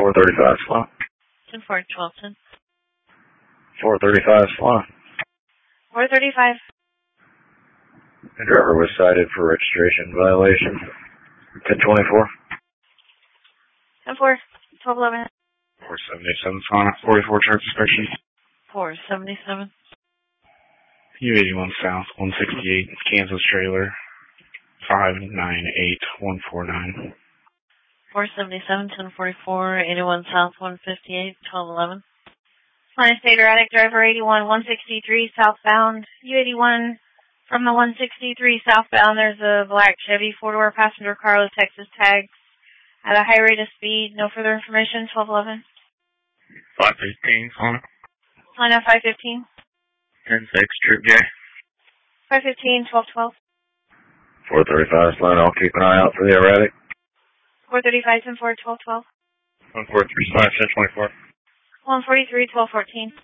435 slot. 10-4, 12-10. 435 slot. 435. The driver was cited for registration violation. 1024. 10-4, 12-11. 477 slot. 44 truck inspection. 477. U81 South, 168, Kansas trailer, 598149. 477, 1044, 81 South, 158, 1211. Line of state erratic, driver 81, 163 southbound. U81 from the 163 southbound, there's a black Chevy 4-door passenger car with Texas tags at a high rate of speed. No further information, 1211. 515 slot. Line of 515. 10-6, Troop J. 515, 1212. 435 slot. I'll keep an eye out for the erratic. 435, 10-4, 1212. 143 slot, 1024. 143, 1214.